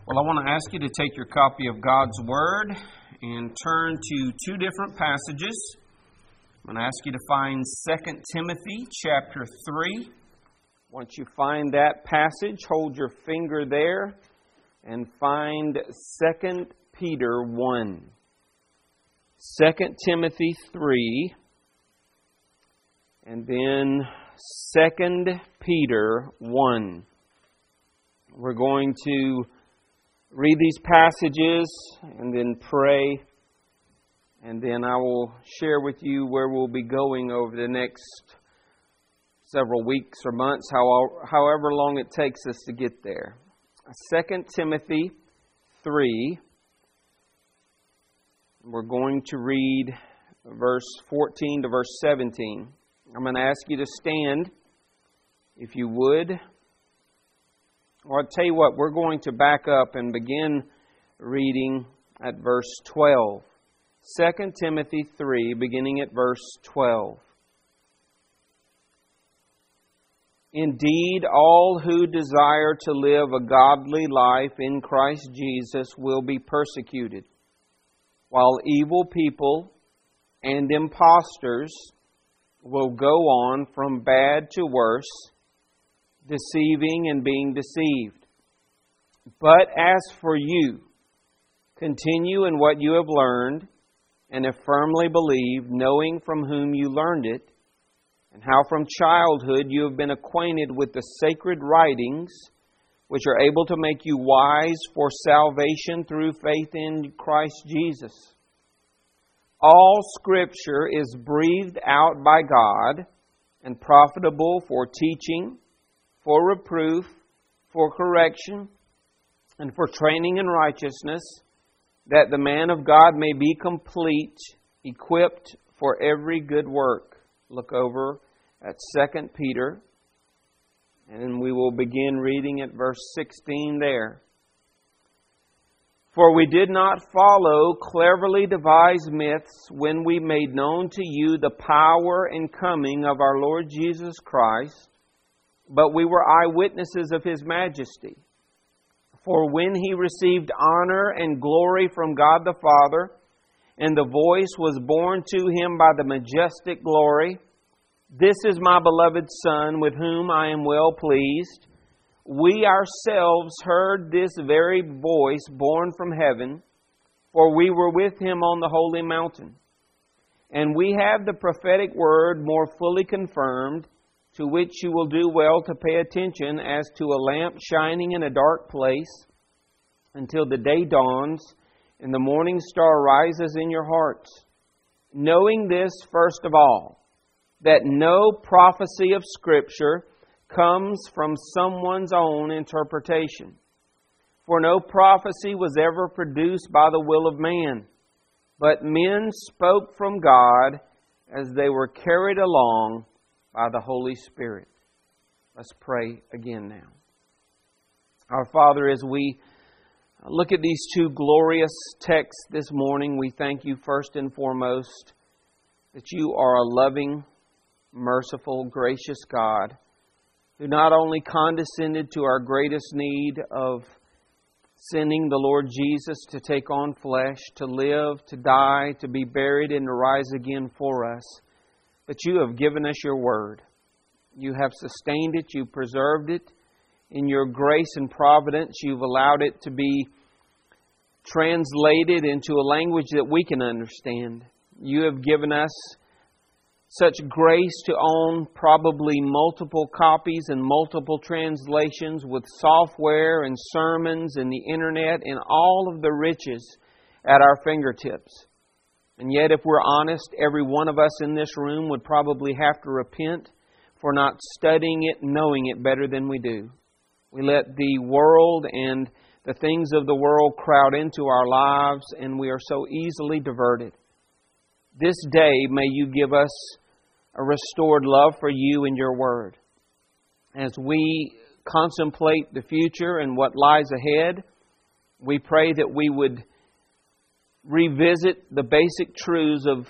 Well, I want to ask you to take your copy of God's Word and turn to two different passages. I'm going to ask you to find 2 Timothy chapter 3. Once you find that passage, hold your finger there and find 2 Peter 1. 2 Timothy 3 and then 2 Peter 1. We're going to read these passages and then pray, and then I will share with you where we'll be going over the next several weeks or months, however long it takes us to get there. 2 Timothy 3, we're going to read verse 14 to verse 17. I'm going to ask you to stand, if you would. Or I'll tell you what, we're going to back up and begin reading at verse 12. 2 Timothy 3, beginning at verse 12. Indeed, all who desire to live a godly life in Christ Jesus will be persecuted, while evil people and impostors will go on from bad to worse, deceiving and being deceived. But as for you, continue in what you have learned and have firmly believed, knowing from whom you learned it, and how from childhood you have been acquainted with the sacred writings, which are able to make you wise for salvation through faith in Christ Jesus. All Scripture is breathed out by God and profitable for teaching, for reproof, for correction, and for training in righteousness, that the man of God may be complete, equipped for every good work. Look over at 2 Peter, and we will begin reading at verse 16 there. For we did not follow cleverly devised myths when we made known to you the power and coming of our Lord Jesus Christ, but we were eyewitnesses of His majesty. For when He received honor and glory from God the Father, and the voice was borne to Him by the majestic glory, "This is my beloved Son, with whom I am well pleased," we ourselves heard this very voice borne from heaven, for we were with Him on the holy mountain. And we have the prophetic word more fully confirmed, to which you will do well to pay attention as to a lamp shining in a dark place, until the day dawns and the morning star rises in your hearts. Knowing this, first of all, that no prophecy of Scripture comes from someone's own interpretation. For no prophecy was ever produced by the will of man, but men spoke from God as they were carried along by the Holy Spirit. Let's pray again now. Our Father, as we look at these two glorious texts this morning, we thank You first and foremost that You are a loving, merciful, gracious God who not only condescended to our greatest need of sending the Lord Jesus to take on flesh, to live, to die, to be buried, and to rise again for us, but You have given us Your Word. You have sustained it. You've preserved it. In Your grace and providence, You've allowed it to be translated into a language that we can understand. You have given us such grace to own probably multiple copies and multiple translations with software and sermons and the internet and all of the riches at our fingertips. And yet, if we're honest, every one of us in this room would probably have to repent for not studying it and knowing it better than we do. We let the world and the things of the world crowd into our lives, and we are so easily diverted. This day, may You give us a restored love for You and Your Word. As we contemplate the future and what lies ahead, we pray that we would revisit the basic truths of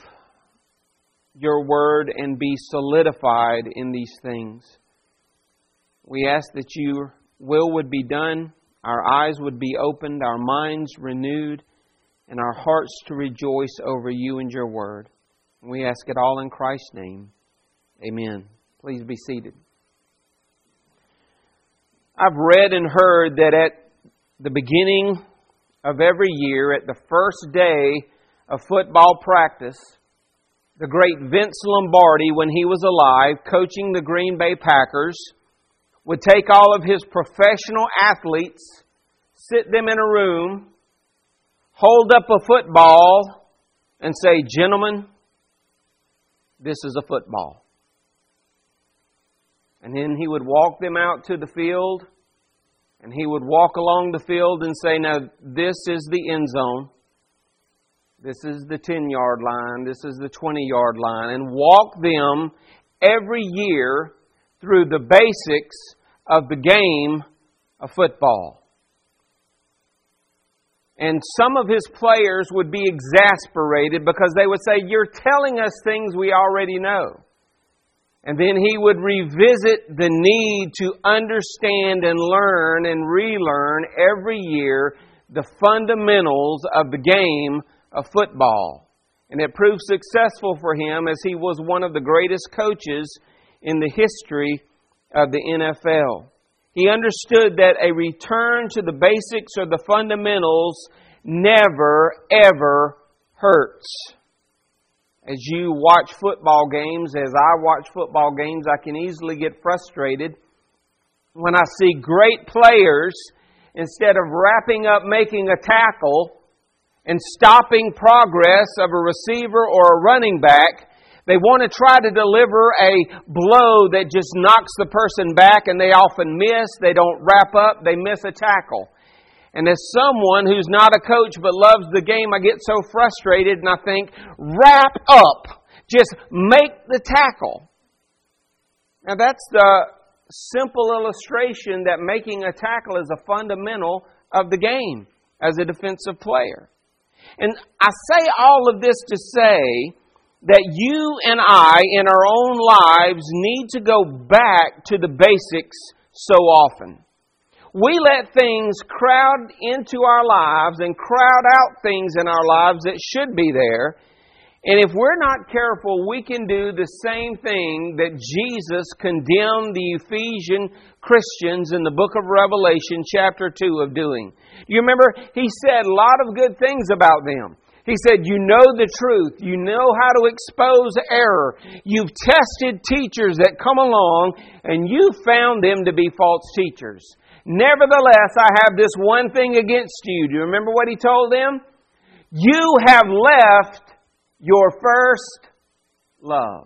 Your Word and be solidified in these things. We ask that Your will would be done our eyes would be opened, our minds renewed, and our hearts to rejoice over You and Your Word. And we ask it all in Christ's name. Amen. Please be seated. I've read and heard that at the beginning of every year, at the first day of football practice, the great Vince Lombardi, when he was alive, coaching the Green Bay Packers, would take all of his professional athletes, sit them in a room, hold up a football, and say, "Gentlemen, this is a football." And then he would walk them out to the field, and he would walk along the field and say, "Now, this is the end zone. This is the 10-yard line. This is the 20-yard line." And walk them every year through the basics of the game of football. And some of his players would be exasperated because they would say, "You're telling us things we already know." And then he would revisit the need to understand and learn and relearn every year the fundamentals of the game of football. And it proved successful for him as he was one of the greatest coaches in the history of the NFL. He understood that a return to the basics or the fundamentals never, ever hurts. As you watch football games, as I watch football games, I can easily get frustrated when I see great players, instead of wrapping up making a tackle and stopping progress of a receiver or a running back, they want to try to deliver a blow that just knocks the person back, and they often miss. They don't wrap up. They miss a tackle. And as someone who's not a coach but loves the game, I get so frustrated and I think, wrap up. Just make the tackle. Now that's the simple illustration that making a tackle is a fundamental of the game as a defensive player. And I say all of this to say that you and I, in our own lives, need to go back to the basics so often. We let things crowd into our lives and crowd out things in our lives that should be there. And if we're not careful, we can do the same thing that Jesus condemned the Ephesian Christians in the book of Revelation, chapter 2, of doing. You remember, He said a lot of good things about them. He said, "You know the truth. You know how to expose error. You've tested teachers that come along, and you found them to be false teachers. Nevertheless, I have this one thing against you." Do you remember what He told them? "You have left your first love."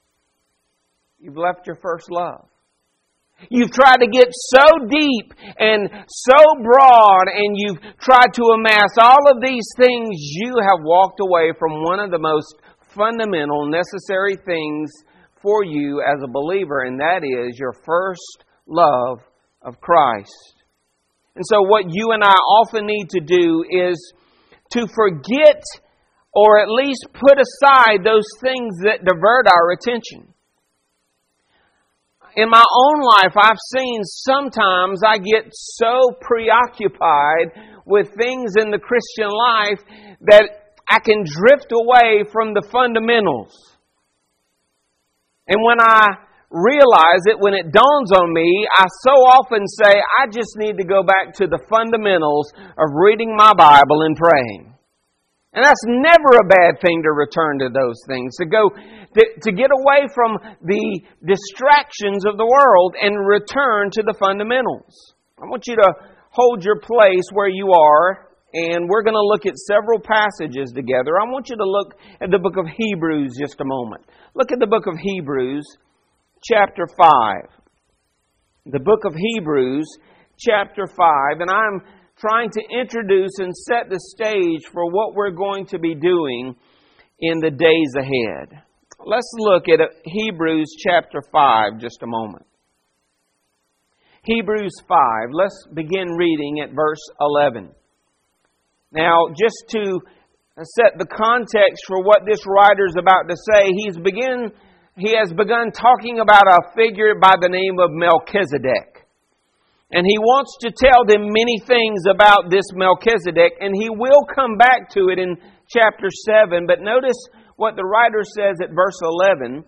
You've left your first love. You've tried to get so deep and so broad, and you've tried to amass all of these things. You have walked away from one of the most fundamental, necessary things for you as a believer, and that is your first love of Christ. And so what you and I often need to do is to forget, or at least put aside, those things that divert our attention. In my own life, I've seen sometimes I get so preoccupied with things in the Christian life that I can drift away from the fundamentals. And when I realize it, when it dawns on me, I so often say, I just need to go back to the fundamentals of reading my Bible and praying. And that's never a bad thing to return to those things, to get away from the distractions of the world and return to the fundamentals. I want you to hold your place where you are, and we're going to look at several passages together. I want you to look at the book of Hebrews just a moment. Look at the book of Hebrews, chapter 5. The book of Hebrews, chapter 5, and I'm trying to introduce and set the stage for what we're going to be doing in the days ahead. Let's look at Hebrews chapter 5 just a moment. Hebrews 5. Let's begin reading at verse 11. Now, just to set the context for what this writer is about to say, he has begun talking about a figure by the name of Melchizedek. And he wants to tell them many things about this Melchizedek, and he will come back to it in chapter 7. But notice what the writer says at verse 11.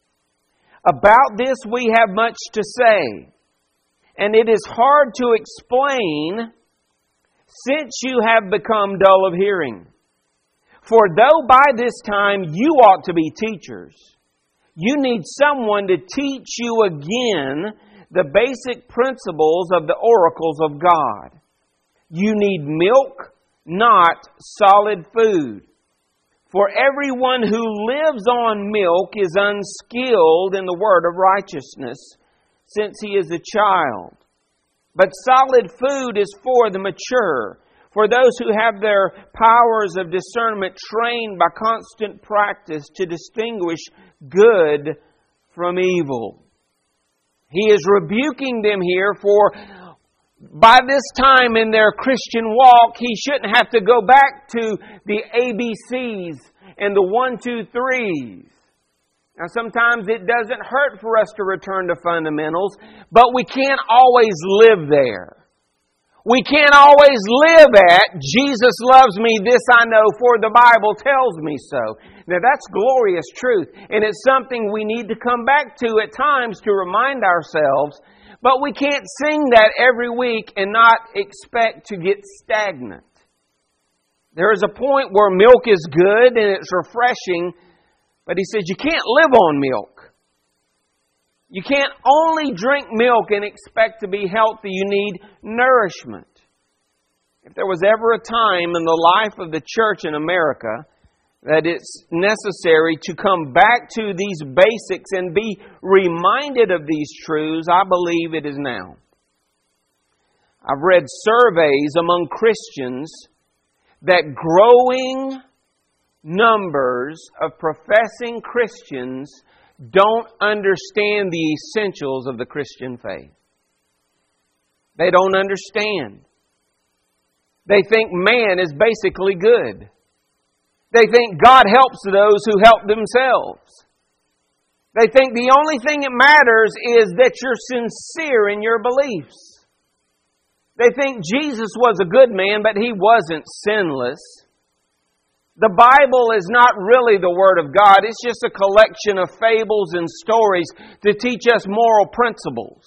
About this we have much to say, and it is hard to explain, since you have become dull of hearing. For though by this time you ought to be teachers, you need someone to teach you again the basic principles of the oracles of God. You need milk, not solid food. For everyone who lives on milk is unskilled in the word of righteousness, since he is a child. But solid food is for the mature, for those who have their powers of discernment trained by constant practice to distinguish good from evil. He is rebuking them here, for by this time in their Christian walk, he shouldn't have to go back to the ABCs and the 1, 2, 3s. Now, sometimes it doesn't hurt for us to return to fundamentals, but we can't always live there. We can't always live at, Jesus loves me, this I know, for the Bible tells me so. Now that's glorious truth, and it's something we need to come back to at times to remind ourselves, but we can't sing that every week and not expect to get stagnant. There is a point where milk is good and it's refreshing, but he says you can't live on milk. You can't only drink milk and expect to be healthy. You need nourishment. If there was ever a time in the life of the church in America that it's necessary to come back to these basics and be reminded of these truths, I believe it is now. I've read surveys among Christians that growing numbers of professing Christians don't understand the essentials of the Christian faith. They don't understand. They think man is basically good. They think God helps those who help themselves. They think the only thing that matters is that you're sincere in your beliefs. They think Jesus was a good man, but He wasn't sinless. The Bible is not really the Word of God. It's just a collection of fables and stories to teach us moral principles.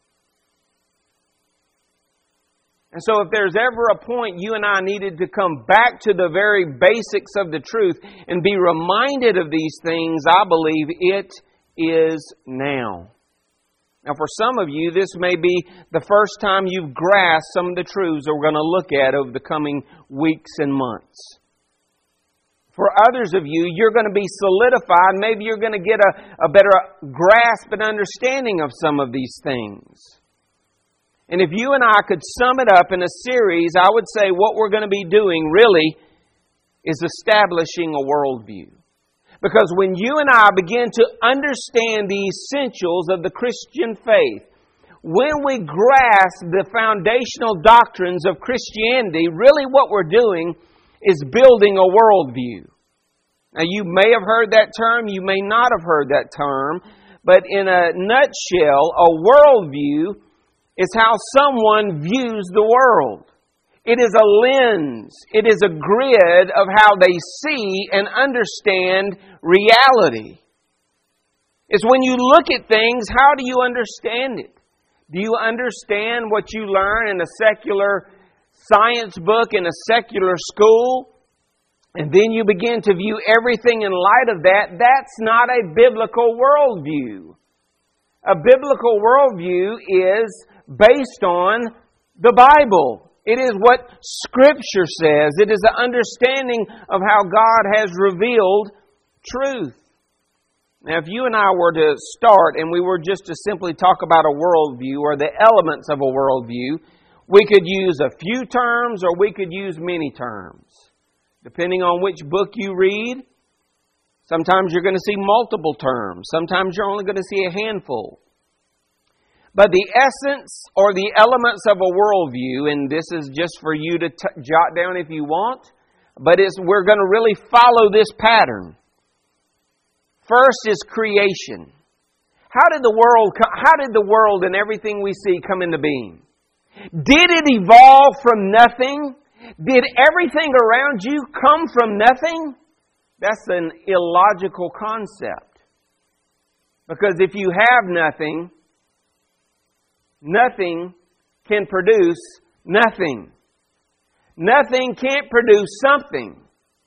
And so if there's ever a point you and I needed to come back to the very basics of the truth and be reminded of these things, I believe it is now. Now for some of you, this may be the first time you've grasped some of the truths that we're going to look at over the coming weeks and months. For others of you, you're going to be solidified. Maybe you're going to get a better grasp and understanding of some of these things. And if you and I could sum it up in a series, I would say what we're going to be doing really is establishing a worldview. Because when you and I begin to understand the essentials of the Christian faith, when we grasp the foundational doctrines of Christianity, really what we're doing is building a worldview. Now you may have heard that term, you may not have heard that term, but in a nutshell, a worldview is how someone views the world. It is a lens, it is a grid of how they see and understand reality. It's when you look at things, how do you understand it? Do you understand what you learn in a secular science book in a secular school, and then you begin to view everything in light of that? That's not a biblical worldview. A biblical worldview is based on the Bible. It is what Scripture says. It is an understanding of how God has revealed truth. Now, if you and I were to start and we were just to simply talk about a worldview or the elements of a worldview, we could use a few terms or we could use many terms. Depending on which book you read, sometimes you're going to see multiple terms. Sometimes you're only going to see a handful. But the essence or the elements of a worldview, and this is just for you to jot down if you want, but we're going to really follow this pattern. First is creation. How did the world and everything we see come into being? Did it evolve from nothing? Did everything around you come from nothing? That's an illogical concept. Because if you have nothing, nothing can produce nothing. Nothing can't produce something.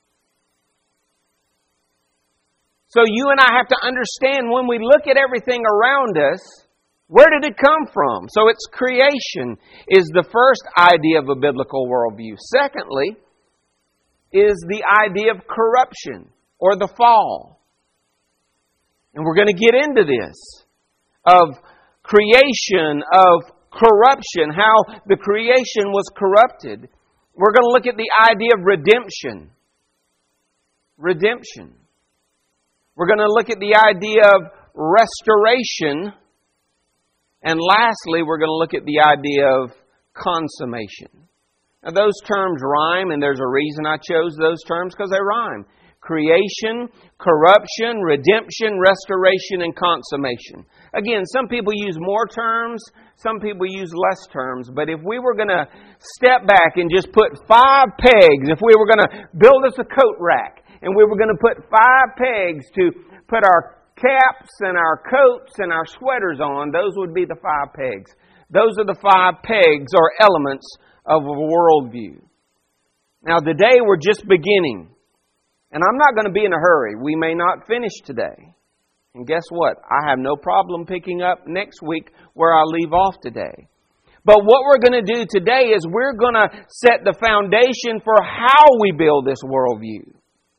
So you and I have to understand when we look at everything around us, where did it come from? So it's creation is the first idea of a biblical worldview. Secondly, is the idea of corruption or the fall. And we're going to get into this, of creation, of corruption, how the creation was corrupted. We're going to look at the idea of redemption. Redemption. We're going to look at the idea of restoration. And lastly, we're going to look at the idea of consummation. Now, those terms rhyme, and there's a reason I chose those terms, because they rhyme. Creation, corruption, redemption, restoration, and consummation. Again, some people use more terms, some people use less terms. But if we were going to step back and just put 5 pegs, if we were going to build us a coat rack, and we were going to put 5 pegs to put our caps and our coats and our sweaters on, those would be the 5 pegs. Those are the 5 pegs or elements of a worldview. Now, today we're just beginning. And I'm not going to be in a hurry. We may not finish today. And guess what? I have no problem picking up next week where I leave off today. But what we're going to do today is we're going to set the foundation for how we build this worldview.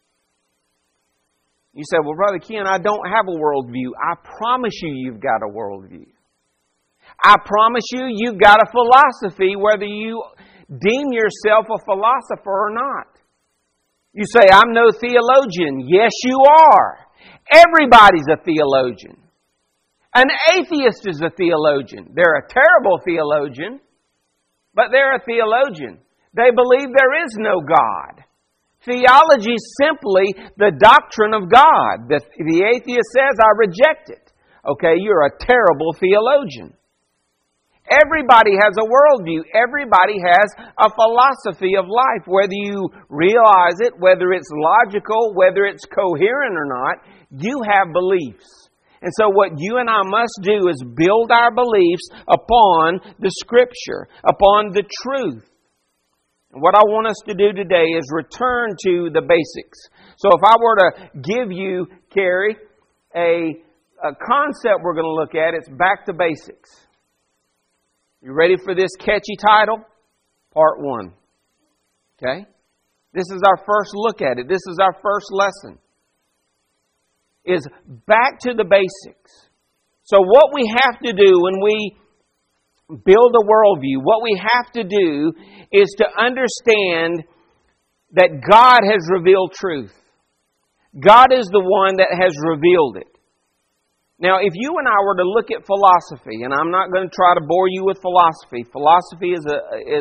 You say, well, Brother Ken, I don't have a worldview. I promise you, you've got a worldview. I promise you, you've got a philosophy, whether you deem yourself a philosopher or not. You say, I'm no theologian. Yes, you are. Everybody's a theologian. An atheist is a theologian. They're a terrible theologian, but they're a theologian. They believe there is no God. Theology is simply the doctrine of God. The atheist says, I reject it. Okay, you're a terrible theologian. Everybody has a worldview. Everybody has a philosophy of life. Whether you realize it, whether it's logical, whether it's coherent or not, you have beliefs. And so what you and I must do is build our beliefs upon the Scripture, upon the truth. And what I want us to do today is return to the basics. So if I were to give you, Carrie, a concept we're going to look at, it's back to basics. You ready for this catchy title? Part 1. Okay? This is our first look at it. This is our first lesson. Is back to the basics. So what we have to do when we build a worldview, what we have to do is to understand that God has revealed truth. God is the one that has revealed it. Now, if you and I were to look at philosophy, and I'm not going to try to bore you with philosophy. Philosophy is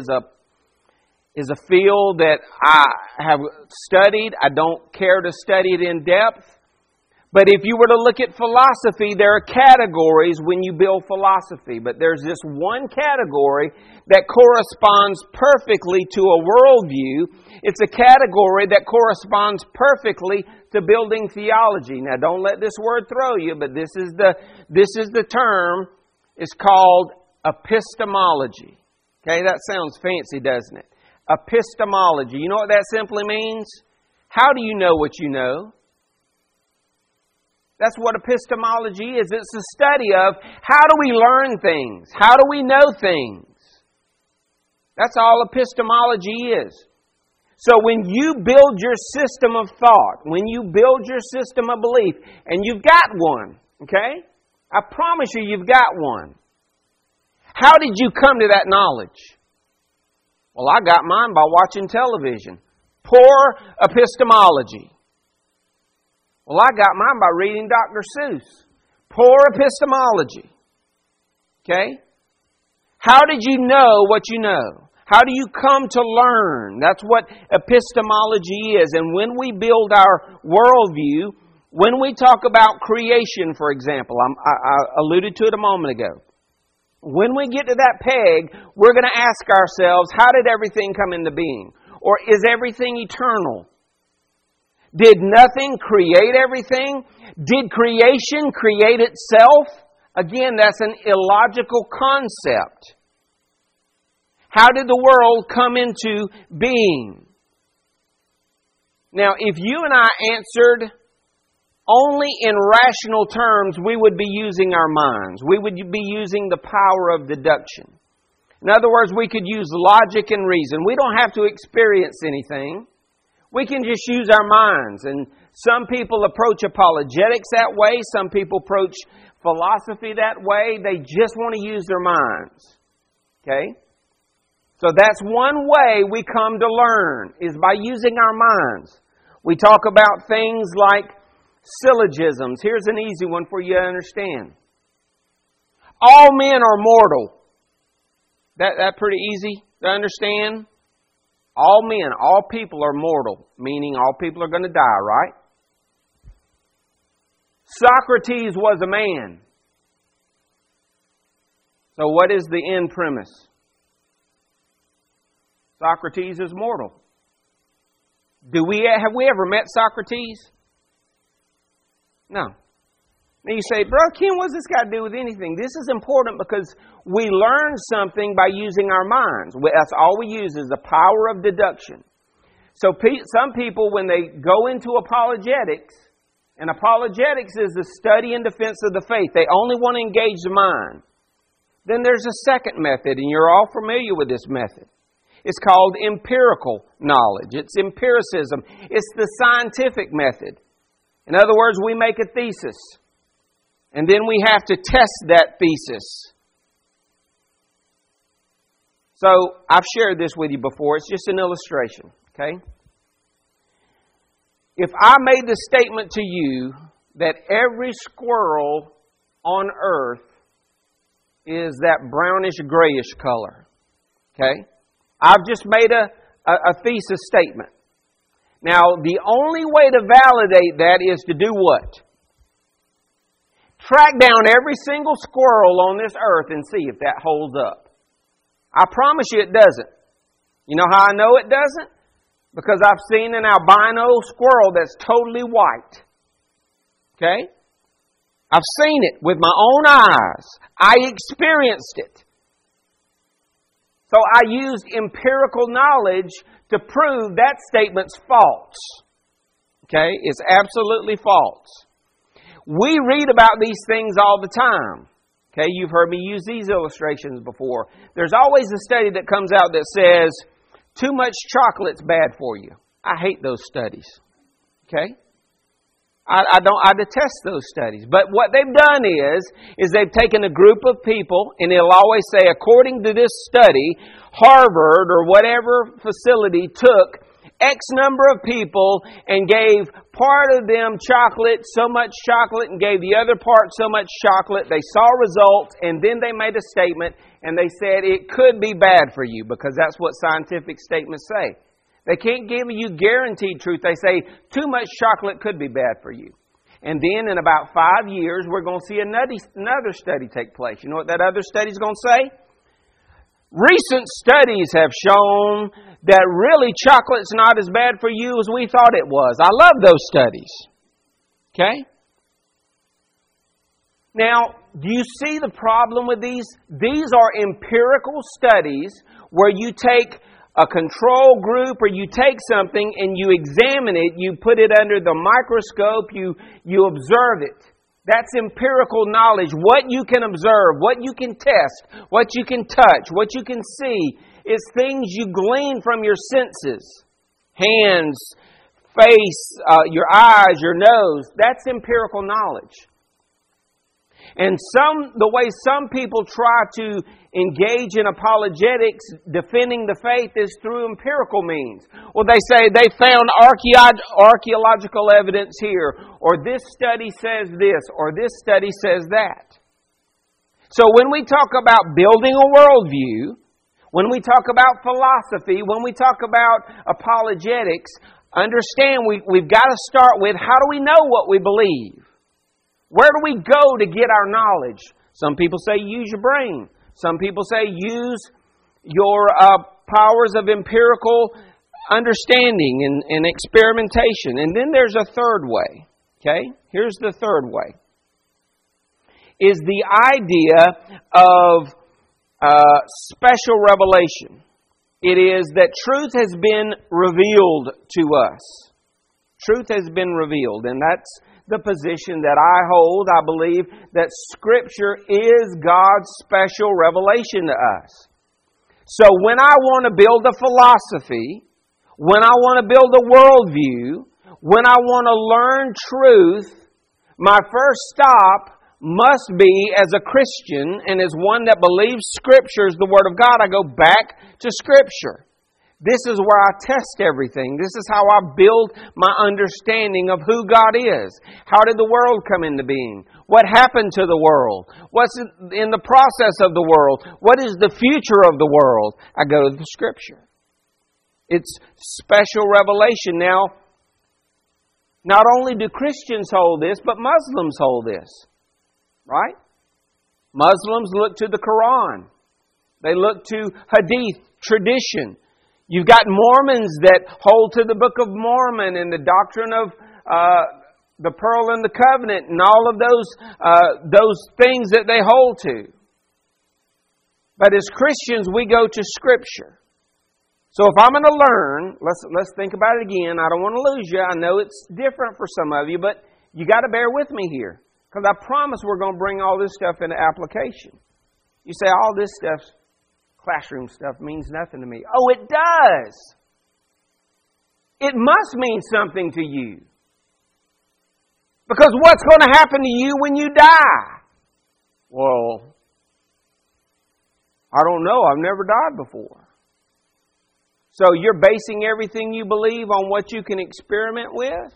a field that I have studied. I don't care to study it in depth. But if you were to look at philosophy, there are categories when you build philosophy. But there's this one category that corresponds perfectly to a worldview. It's a category that corresponds perfectly to building theology. Now, don't let this word throw you, but this is the term. It's called epistemology. Okay, that sounds fancy, doesn't it? Epistemology. You know what that simply means? How do you know what you know? That's what epistemology is. It's a study of how do we learn things? How do we know things? That's all epistemology is. So when you build your system of thought, when you build your system of belief, and you've got one, okay? I promise you, you've got one. How did you come to that knowledge? Well, I got mine by watching television. Poor epistemology. Well, I got mine by reading Dr. Seuss. Poor epistemology. Okay? How did you know what you know? How do you come to learn? That's what epistemology is. And when we build our worldview, when we talk about creation, for example, I alluded to it a moment ago. When we get to that peg, we're going to ask ourselves, how did everything come into being? Or is everything eternal? Did nothing create everything? Did creation create itself? Again, that's an illogical concept. How did the world come into being? Now, if you and I answered only in rational terms, we would be using our minds. We would be using the power of deduction. In other words, we could use logic and reason. We don't have to experience anything. We can just use our minds. And some people approach apologetics that way. Some people approach philosophy that way. They just want to use their minds. Okay? So that's one way we come to learn, is by using our minds. We talk about things like syllogisms. Here's an easy one for you to understand. All men are mortal. That pretty easy to understand? All men, all people are mortal, meaning all people are going to die, right? Socrates was a man. So what is the end premise? Socrates is mortal. Have we ever met Socrates? No. Now you say, Brother Ken, what does this got to do with anything? This is important because we learn something by using our minds. That's all we use is the power of deduction. So some people, when they go into apologetics, and apologetics is the study and defense of the faith. They only want to engage the mind. Then there's a second method, and you're all familiar with this method. It's called empirical knowledge. It's empiricism. It's the scientific method. In other words, we make a thesis. And then we have to test that thesis. So, I've shared this with you before. It's just an illustration. Okay? If I made the statement to you that every squirrel on earth is that brownish grayish color. Okay? I've just made a thesis statement. Now, the only way to validate that is to do what? Track down every single squirrel on this earth and see if that holds up. I promise you it doesn't. You know how I know it doesn't? Because I've seen an albino squirrel that's totally white. Okay? I've seen it with my own eyes. I experienced it. So I used empirical knowledge to prove that statement's false. Okay? It's absolutely false. We read about these things all the time. Okay? You've heard me use these illustrations before. There's always a study that comes out that says, too much chocolate's bad for you. I hate those studies. Okay? I detest those studies. But what they've done is they've taken a group of people, and it'll always say, according to this study, Harvard or whatever facility took X number of people and gave part of them chocolate, so much chocolate, and gave the other part so much chocolate. They saw results, and then they made a statement, and they said it could be bad for you, because that's what scientific statements say. They can't give you guaranteed truth. They say too much chocolate could be bad for you. And then in about 5 years, we're going to see another study take place. You know what that other study is going to say? Recent studies have shown that really chocolate's not as bad for you as we thought it was. I love those studies. Okay? Now, do you see the problem with these? These are empirical studies where you take a control group, or you take something and you examine it, you put it under the microscope, you observe it. That's empirical knowledge. What you can observe, what you can test, what you can touch, what you can see. It's things you glean from your senses. Hands, face, your eyes, your nose. That's empirical knowledge. And the way some people try to engage in apologetics, defending the faith, is through empirical means. Well, they say they found archaeological evidence here, or this study says this, or this study says that. So when we talk about building a worldview, when we talk about philosophy, when we talk about apologetics, understand we've got to start with, how do we know what we believe? Where do we go to get our knowledge? Some people say use your brain. Some people say use your powers of empirical understanding and experimentation. And then there's a third way. Okay? Here's the third way. Is the idea of special revelation. It is that truth has been revealed to us. Truth has been revealed, and that's the position that I hold. I believe that Scripture is God's special revelation to us. So when I want to build a philosophy, when I want to build a worldview, when I want to learn truth, my first stop must be, as a Christian and as one that believes Scripture is the Word of God, I go back to Scripture. This is where I test everything. This is how I build my understanding of who God is. How did the world come into being? What happened to the world? What's in the process of the world? What is the future of the world? I go to the Scripture. It's special revelation. Now, not only do Christians hold this, but Muslims hold this. Right? Muslims look to the Quran. They look to Hadith, tradition. You've got Mormons that hold to the Book of Mormon and the doctrine of the Pearl and the Covenant and all of those things that they hold to. But as Christians, we go to Scripture. So if I'm going to learn, let's think about it again. I don't want to lose you. I know it's different for some of you, but you got to bear with me here. Because I promise we're going to bring all this stuff into application. You say, all this stuff, classroom stuff, means nothing to me. Oh, it does. It must mean something to you. Because what's going to happen to you when you die? Well, I don't know. I've never died before. So you're basing everything you believe on what you can experiment with?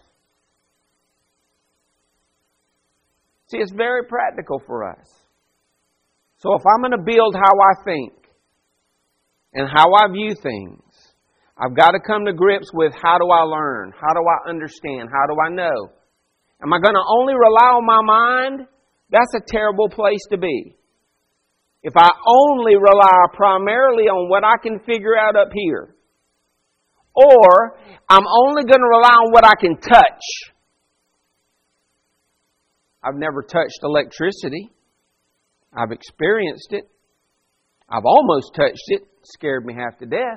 See, it's very practical for us. So if I'm going to build how I think and how I view things, I've got to come to grips with how do I learn? How do I understand? How do I know? Am I going to only rely on my mind? That's a terrible place to be. If I only rely primarily on what I can figure out up here, or I'm only going to rely on what I can touch. I've never touched electricity. I've experienced it. I've almost touched it. Scared me half to death.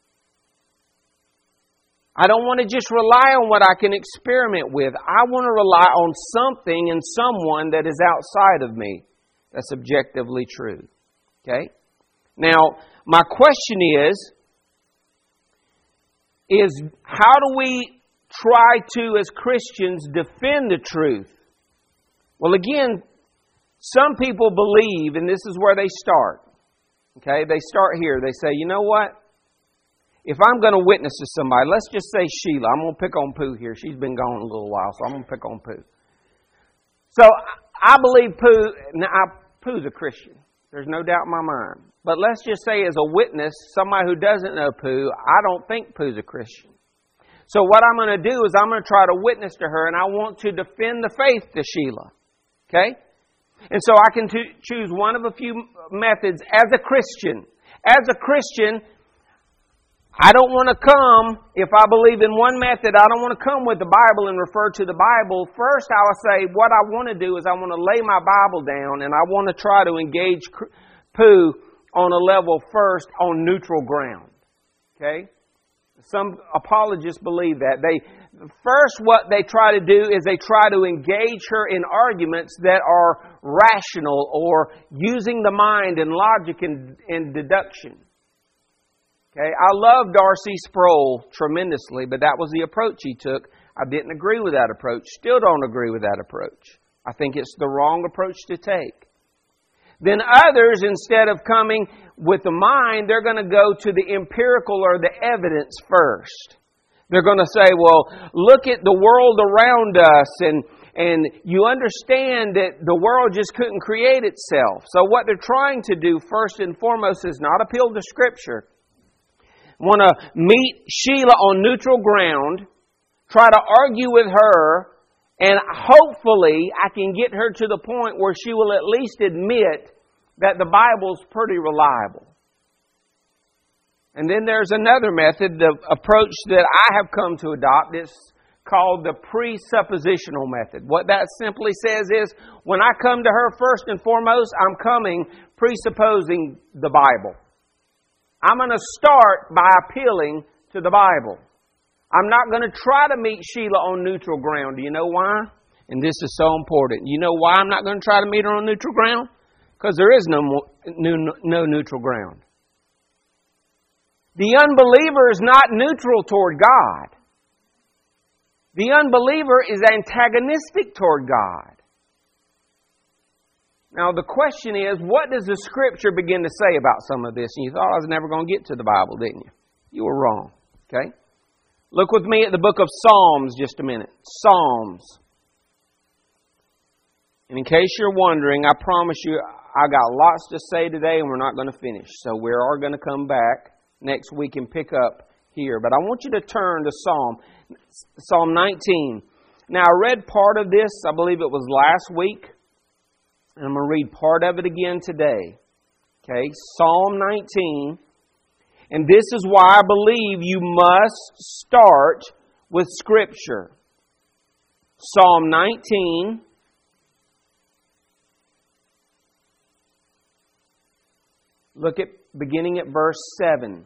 I don't want to just rely on what I can experiment with. I want to rely on something and someone that is outside of me. That's objectively true. Okay? Now, my question is how do we try to, as Christians, defend the truth? Well, again, some people believe, and this is where they start. Okay, they start here. They say, you know what? If I'm going to witness to somebody, let's just say Sheila. I'm going to pick on Pooh here. She's been gone a little while, so I'm going to pick on Pooh. So I believe Pooh's a Christian. There's no doubt in my mind. But let's just say as a witness, somebody who doesn't know Pooh, I don't think Pooh's a Christian. So what I'm going to do is I'm going to try to witness to her, and I want to defend the faith to Sheila. Okay? And so I can choose one of a few methods as a Christian. As a Christian, I don't want to come, if I believe in one method, I don't want to come with the Bible and refer to the Bible. First, I will say what I want to do is I want to lay my Bible down and I want to try to engage Pooh on a level first on neutral ground. Okay? Some apologists believe that. What they try to do is they try to engage her in arguments that are rational or using the mind and logic and deduction. Okay, I love Darcy Sproul tremendously, but that was the approach he took. I didn't agree with that approach. Still don't agree with that approach. I think it's the wrong approach to take. Then others, instead of coming with the mind, they're going to go to the empirical or the evidence first. They're going to say, well, look at the world around us and you understand that the world just couldn't create itself. So what they're trying to do first and foremost is not appeal to Scripture. Want to meet Sheila on neutral ground, try to argue with her, and hopefully I can get her to the point where she will at least admit that the Bible's pretty reliable. And then there's another method, the approach that I have come to adopt. It's called the presuppositional method. What that simply says is, when I come to her, first and foremost, I'm coming presupposing the Bible. I'm going to start by appealing to the Bible. I'm not going to try to meet Sheila on neutral ground. Do you know why? And this is so important. You know why I'm not going to try to meet her on neutral ground? Because there is no neutral ground. The unbeliever is not neutral toward God. The unbeliever is antagonistic toward God. Now the question is, what does the Scripture begin to say about some of this? And you thought I was never going to get to the Bible, didn't you? You were wrong. Okay? Look with me at the book of Psalms just a minute. Psalms. And in case you're wondering, I promise you, I got lots to say today and we're not going to finish. So we are going to come back next week and pick up here. But I want you to turn to Psalm 19. Now I read part of this, I believe it was last week. And I'm going to read part of it again today. Okay, Psalm 19. And this is why I believe you must start with Scripture. Psalm 19. Look at beginning at verse 7.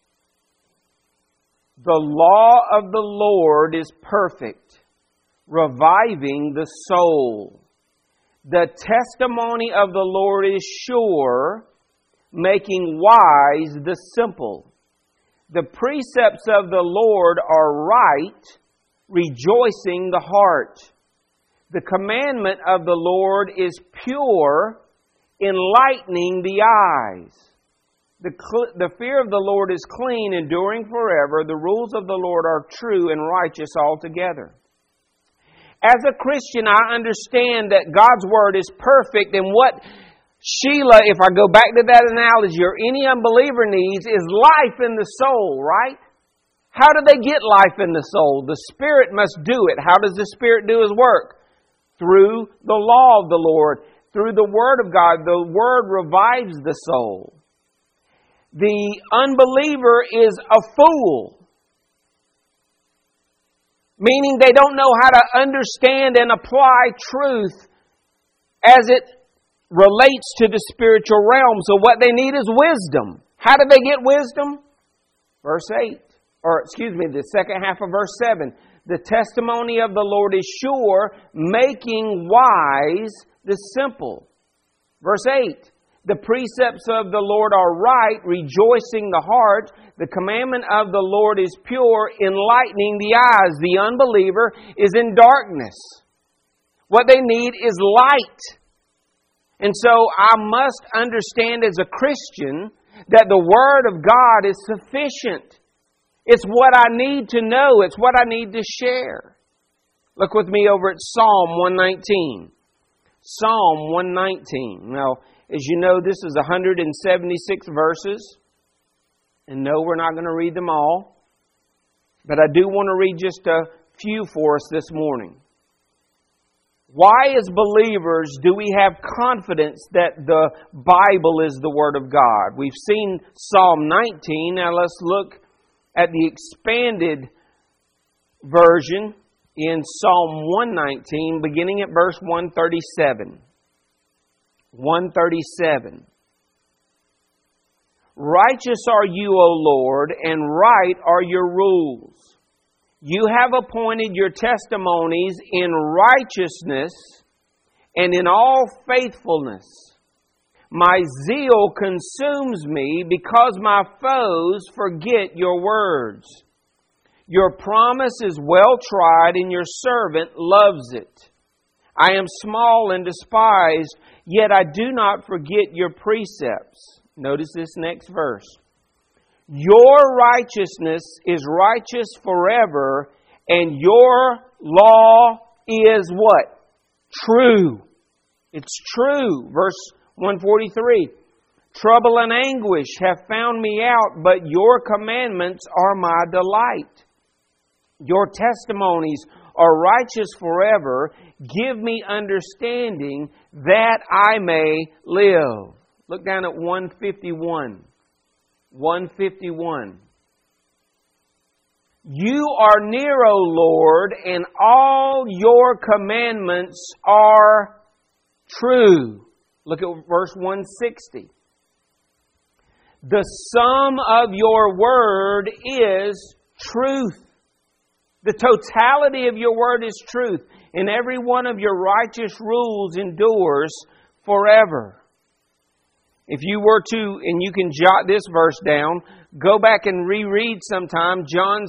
The law of the Lord is perfect, reviving the soul. The testimony of the Lord is sure, making wise the simple. The precepts of the Lord are right, rejoicing the heart. The commandment of the Lord is pure, enlightening the eyes. The fear of the Lord is clean, enduring forever. The rules of the Lord are true and righteous altogether. As a Christian, I understand that God's Word is perfect, and what Sheila, if I go back to that analogy, or any unbeliever needs is life in the soul, right? How do they get life in the soul? The Spirit must do it. How does the Spirit do His work? Through the law of the Lord, through the Word of God. The Word revives the soul. The unbeliever is a fool. Meaning they don't know how to understand and apply truth as it relates to the spiritual realm. So what they need is wisdom. How do they get wisdom? Verse 8. The second half of verse 7. The testimony of the Lord is sure, making wise the simple. Verse 8. The precepts of the Lord are right, rejoicing the heart. The commandment of the Lord is pure, enlightening the eyes. The unbeliever is in darkness. What they need is light. And so I must understand as a Christian that the Word of God is sufficient. It's what I need to know. It's what I need to share. Look with me over at Psalm 119. Psalm 119. Now, as you know, this is 176 verses. And no, we're not going to read them all. But I do want to read just a few for us this morning. Why, as believers, do we have confidence that the Bible is the Word of God? We've seen Psalm 19. Now let's look at the expanded version in Psalm 119, beginning at verse 137. 137. Righteous are you, O Lord, and right are your rules. You have appointed your testimonies in righteousness and in all faithfulness. My zeal consumes me because my foes forget your words. Your promise is well tried and your servant loves it. I am small and despised, yet I do not forget your precepts. Notice this next verse. Your righteousness is righteous forever, and your law is what? True. It's true. Verse 143. Trouble and anguish have found me out, but your commandments are my delight. Your testimonies are righteous forever. Give me understanding that I may live. Look down at 151. 151. You are near, O Lord, and all your commandments are true. Look at verse 160. The sum of your word is truth. The totality of your word is truth, and every one of your righteous rules endures forever. If you were to, and you can jot this verse down, go back and reread sometime John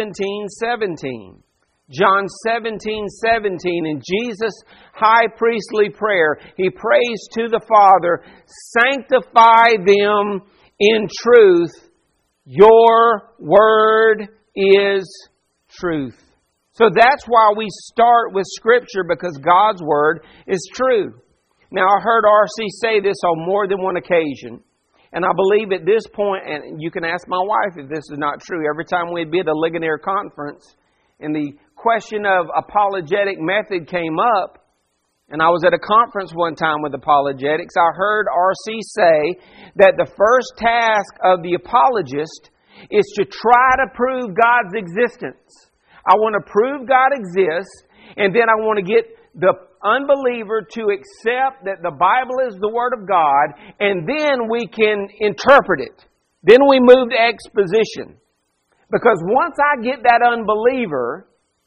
17:17. John 17:17 in Jesus' high priestly prayer, He prays to the Father, sanctify them in truth. Your word is truth. So that's why we start with Scripture, because God's word is true. Now, I heard R.C. say this on more than one occasion, and I believe at this point, and you can ask my wife if this is not true, every time we'd be at a Ligonier conference, and the question of apologetic method came up, and I was at a conference one time with apologetics, I heard R.C. say that the first task of the apologist is to try to prove God's existence. I want to prove God exists, and then I want to get the unbeliever to accept that the Bible is the Word of God, and then we can interpret it. Then we move to exposition. Because once I get that unbeliever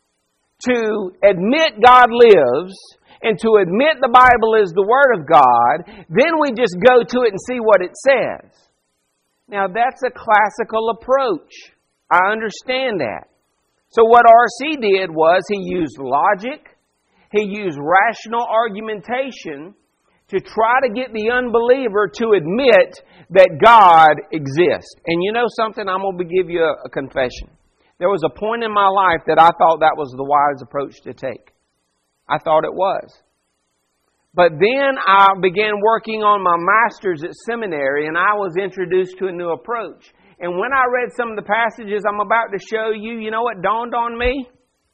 to admit God lives and to admit the Bible is the Word of God, then we just go to it and see what it says. Now that's a classical approach. I understand that. So what R.C. did was he used logic, he used rational argumentation to try to get the unbeliever to admit that God exists. And you know something? I'm going to give you a confession. There was a point in my life that I thought that was the wise approach to take. I thought it was. But then I began working on my master's at seminary, and I was introduced to a new approach. And when I read some of the passages I'm about to show you, you know what dawned on me?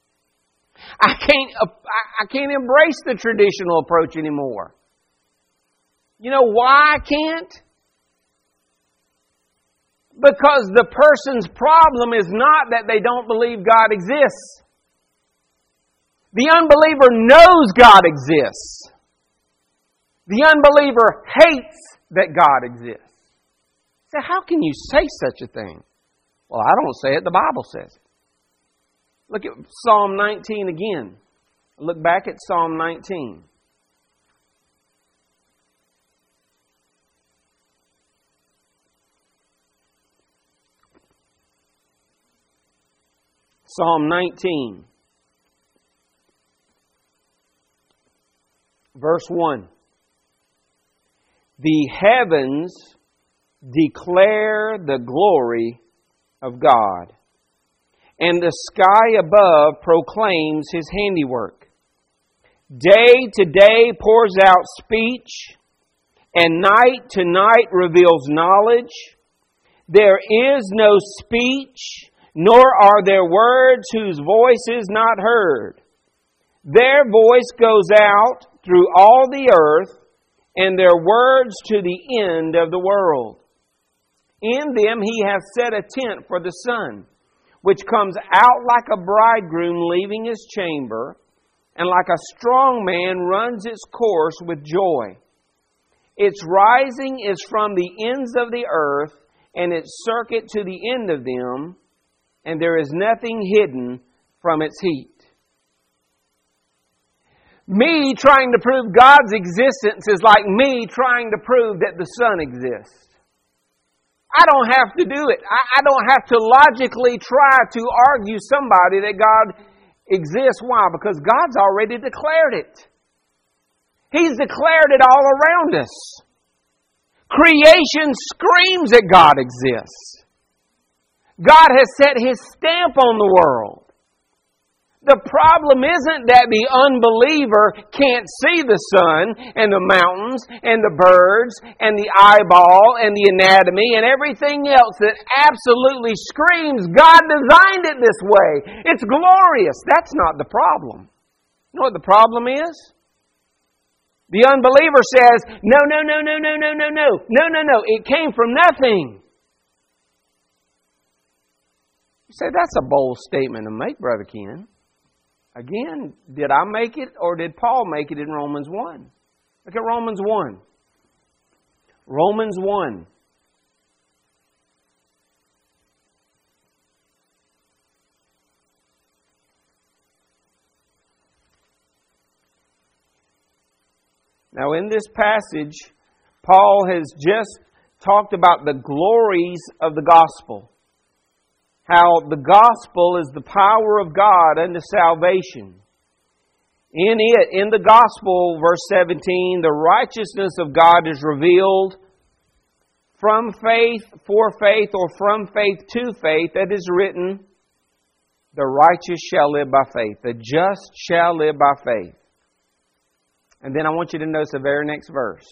I can't embrace the traditional approach anymore. You know why I can't? Because the person's problem is not that they don't believe God exists. The unbeliever knows God exists. The unbeliever hates that God exists. So how can you say such a thing? Well, I don't say it, the Bible says it. Look at Psalm 19 again. Look back at Psalm 19. Psalm 19, verse 1. The heavens declare the glory of God, and the sky above proclaims His handiwork. Day to day pours out speech, and night to night reveals knowledge. There is no speech, nor are there words whose voice is not heard. Their voice goes out through all the earth, and their words to the end of the world. In them He hath set a tent for the sun, which comes out like a bridegroom leaving his chamber, and like a strong man runs its course with joy. Its rising is from the ends of the earth, and its circuit to the end of them, and there is nothing hidden from its heat. Me trying to prove God's existence is like me trying to prove that the sun exists. I don't have to do it. I don't have to logically try to argue somebody that God exists. Why? Because God's already declared it. He's declared it all around us. Creation screams that God exists. God has set His stamp on the world. The problem isn't that the unbeliever can't see the sun and the mountains and the birds and the eyeball and the anatomy and everything else that absolutely screams God designed it this way. It's glorious. That's not the problem. You know what the problem is? The unbeliever says, no. It came from nothing. You say, that's a bold statement to make, Brother Ken. Again, did I make it or did Paul make it in Romans 1? Look at Romans 1. Romans 1. Now, in this passage, Paul has just talked about the glories of the gospel. How the gospel is the power of God unto salvation. In the gospel, verse 17, the righteousness of God is revealed from faith, for faith, or from faith to faith. That is written, the righteous shall live by faith. The just shall live by faith. And then I want you to notice the very next verse.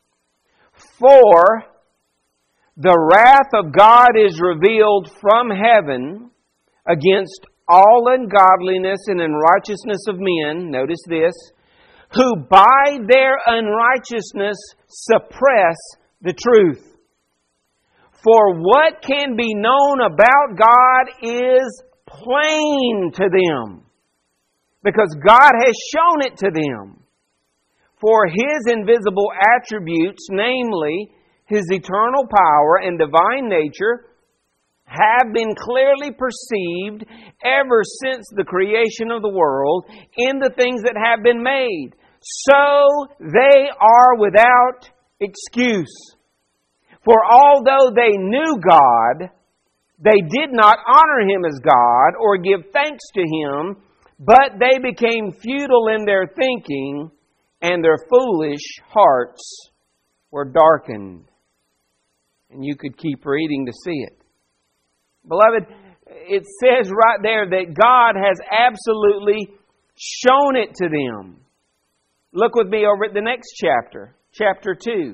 For the wrath of God is revealed from heaven against all ungodliness and unrighteousness of men, notice this, who by their unrighteousness suppress the truth. For what can be known about God is plain to them, because God has shown it to them. For His invisible attributes, namely His eternal power and divine nature, have been clearly perceived ever since the creation of the world in the things that have been made. So they are without excuse. For although they knew God, they did not honor Him as God or give thanks to Him, but they became futile in their thinking, and their foolish hearts were darkened. And you could keep reading to see it. Beloved, it says right there that God has absolutely shown it to them. Look with me over at the next chapter, chapter 2.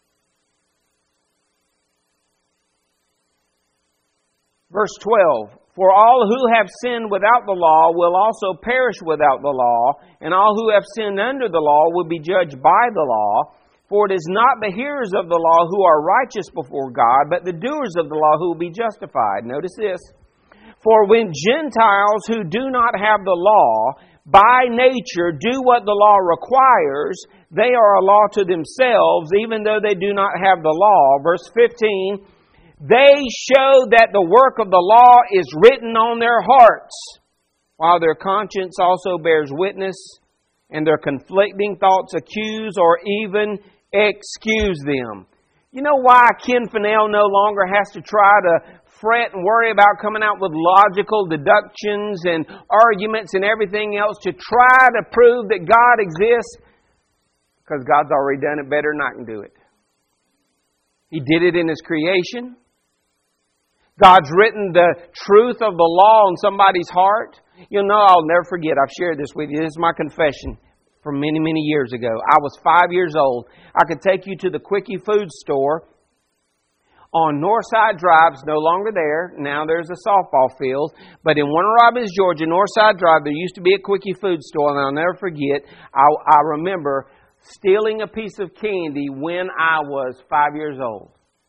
Verse 12. For all who have sinned without the law will also perish without the law, and all who have sinned under the law will be judged by the law. For it is not the hearers of the law who are righteous before God, but the doers of the law who will be justified. Notice this. For when Gentiles who do not have the law, by nature do what the law requires, they are a law to themselves, even though they do not have the law. Verse 15. They show that the work of the law is written on their hearts, while their conscience also bears witness, and their conflicting thoughts accuse or even excuse them. You know why Ken Fennell no longer has to try to fret and worry about coming out with logical deductions and arguments and everything else to try to prove that God exists? Because God's already done it better than I can do it. He did it in His creation. God's written the truth of the law on somebody's heart. You know, I'll never forget. I've shared this with you. This is my confession from many, many years ago. I was 5 years old. I could take you to the Quickie food store on Northside Drive. It's no longer there. Now there's a softball field. But in Warner Robins, Georgia, Northside Drive, there used to be a Quickie food store. And I'll never forget, I remember stealing a piece of candy when I was 5 years old.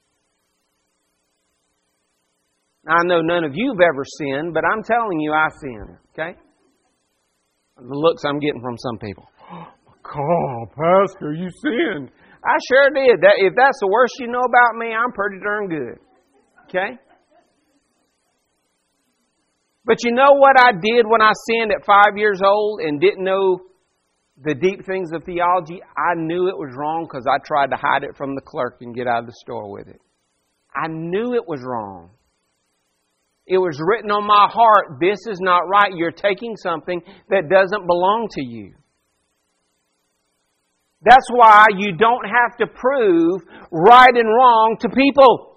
Now, I know none of you have ever sinned, but I'm telling you I sinned, okay? The looks I'm getting from some people. Oh, Pastor, you sinned. I sure did. If that's the worst you know about me, I'm pretty darn good, okay? But you know what I did when I sinned at 5 years old and didn't know the deep things of theology? I knew it was wrong because I tried to hide it from the clerk and get out of the store with it. I knew it was wrong. It was written on my heart, this is not right. You're taking something that doesn't belong to you. That's why you don't have to prove right and wrong to people.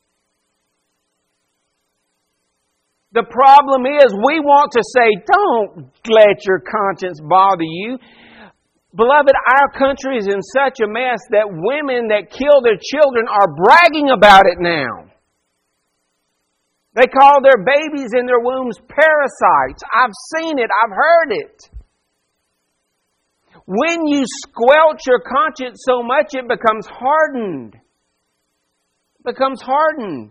The problem is we want to say, don't let your conscience bother you. Beloved, our country is in such a mess that women that kill their children are bragging about it now. They call their babies in their wombs parasites. I've seen it. I've heard it. When you squelch your conscience so much, it becomes hardened. It becomes hardened.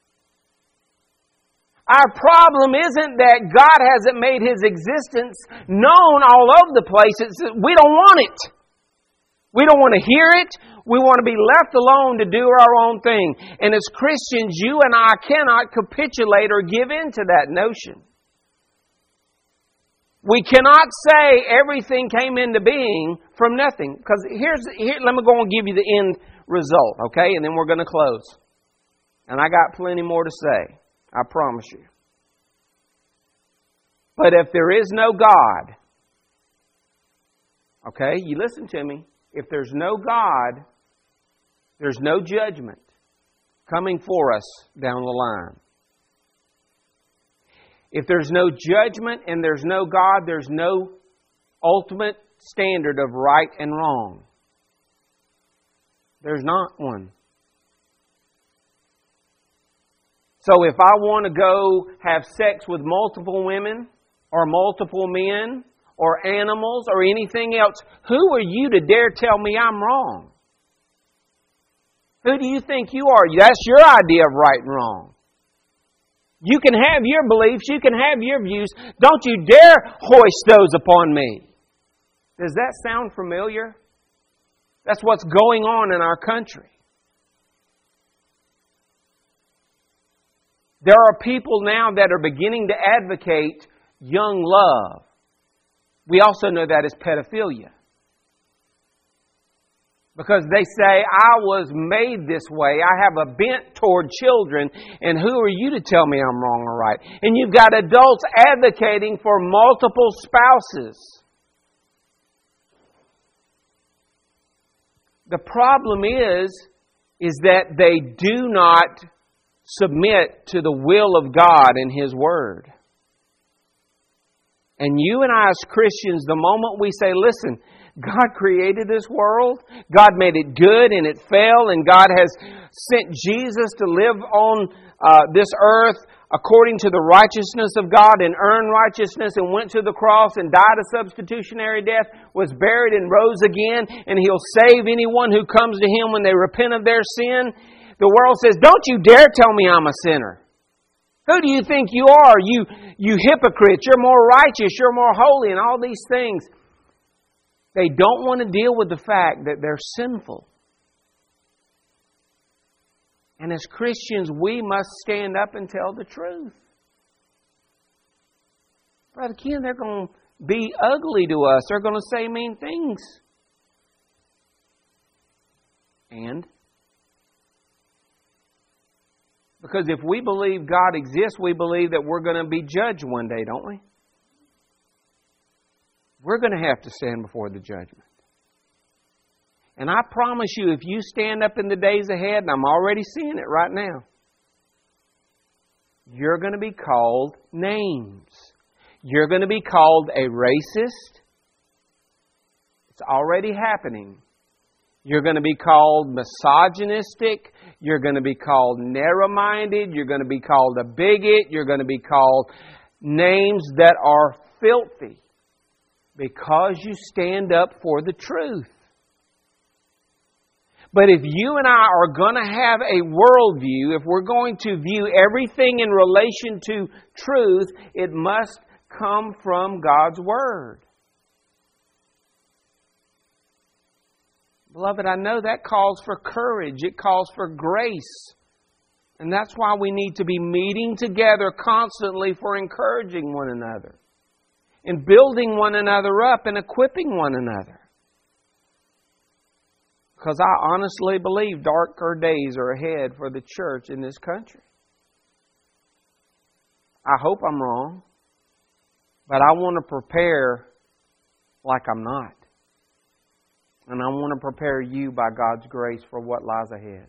Our problem isn't that God hasn't made His existence known all over the place. It's that we don't want it. We don't want to hear it. We want to be left alone to do our own thing. And as Christians, you and I cannot capitulate or give in to that notion. We cannot say everything came into being from nothing. Because let me go and give you the end result, okay? And then we're going to close. And I got plenty more to say. I promise you. But if there is no God, okay, you listen to me. If there's no God, there's no judgment coming for us down the line. If there's no judgment and there's no God, there's no ultimate standard of right and wrong. There's not one. So if I want to go have sex with multiple women or multiple men or animals or anything else, who are you to dare tell me I'm wrong? Who do you think you are? That's your idea of right and wrong. You can have your beliefs, you can have your views. Don't you dare hoist those upon me. Does that sound familiar? That's what's going on in our country. There are people now that are beginning to advocate young love. We also know that as pedophilia. Because they say, I was made this way. I have a bent toward children. And who are you to tell me I'm wrong or right? And you've got adults advocating for multiple spouses. The problem is that they do not submit to the will of God and His Word. And you and I as Christians, the moment we say, listen, God created this world, God made it good and it fell, and God has sent Jesus to live on this earth according to the righteousness of God and earned righteousness, and went to the cross and died a substitutionary death, was buried and rose again, and He'll save anyone who comes to Him when they repent of their sin. The world says, don't you dare tell me I'm a sinner. Who do you think you are? You hypocrites. You're more righteous. You're more holy and all these things. They don't want to deal with the fact that they're sinful. And as Christians, we must stand up and tell the truth. Brother Ken, they're going to be ugly to us. They're going to say mean things. And because if we believe God exists, we believe that we're going to be judged one day, don't we? We're going to have to stand before the judgment. And I promise you, if you stand up in the days ahead, and I'm already seeing it right now, you're going to be called names. You're going to be called a racist. It's already happening. You're going to be called misogynistic. You're going to be called narrow-minded. You're going to be called a bigot. You're going to be called names that are filthy because you stand up for the truth. But if you and I are going to have a worldview, if we're going to view everything in relation to truth, it must come from God's Word. Beloved, I know that calls for courage. It calls for grace. And that's why we need to be meeting together constantly for encouraging one another and building one another up and equipping one another. Because I honestly believe darker days are ahead for the church in this country. I hope I'm wrong, but I want to prepare like I'm not. And I want to prepare you by God's grace for what lies ahead.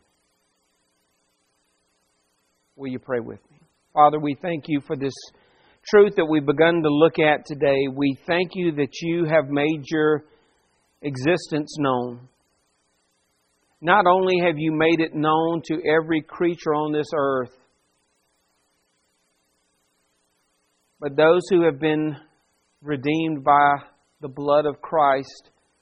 Will you pray with me? Father, we thank You for this truth that we've begun to look at today. We thank You that You have made Your existence known. Not only have You made it known to every creature on this earth, but those who have been redeemed by the blood of Christ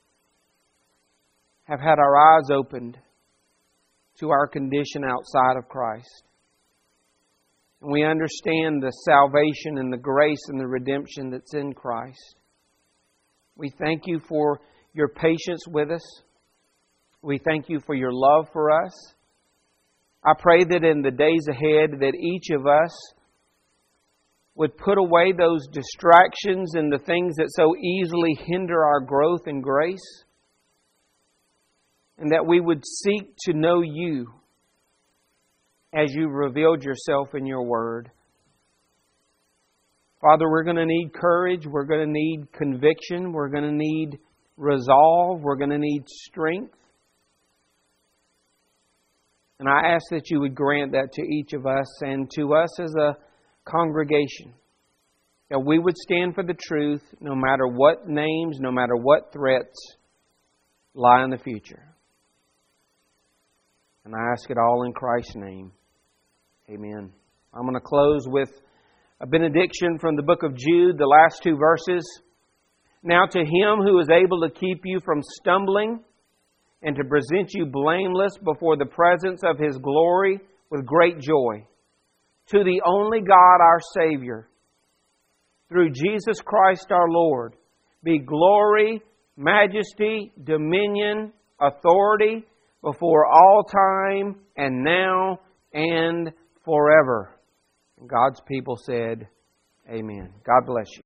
have had our eyes opened to our condition outside of Christ. And we understand the salvation and the grace and the redemption that's in Christ. We thank You for Your patience with us. We thank You for Your love for us. I pray that in the days ahead that each of us would put away those distractions and the things that so easily hinder our growth in grace, and that we would seek to know You as You revealed Yourself in Your Word. Father, we're going to need courage. We're going to need conviction. We're going to need resolve. We're going to need strength. And I ask that You would grant that to each of us and to us as a congregation. That we would stand for the truth no matter what names, no matter what threats lie in the future. And I ask it all in Christ's name. Amen. I'm going to close with a benediction from the book of Jude, the last 2 verses. Now to Him who is able to keep you from stumbling and to present you blameless before the presence of His glory with great joy, to the only God our Savior, through Jesus Christ our Lord, be glory, majesty, dominion, authority before all time and now and forever. And God's people said, Amen. God bless you.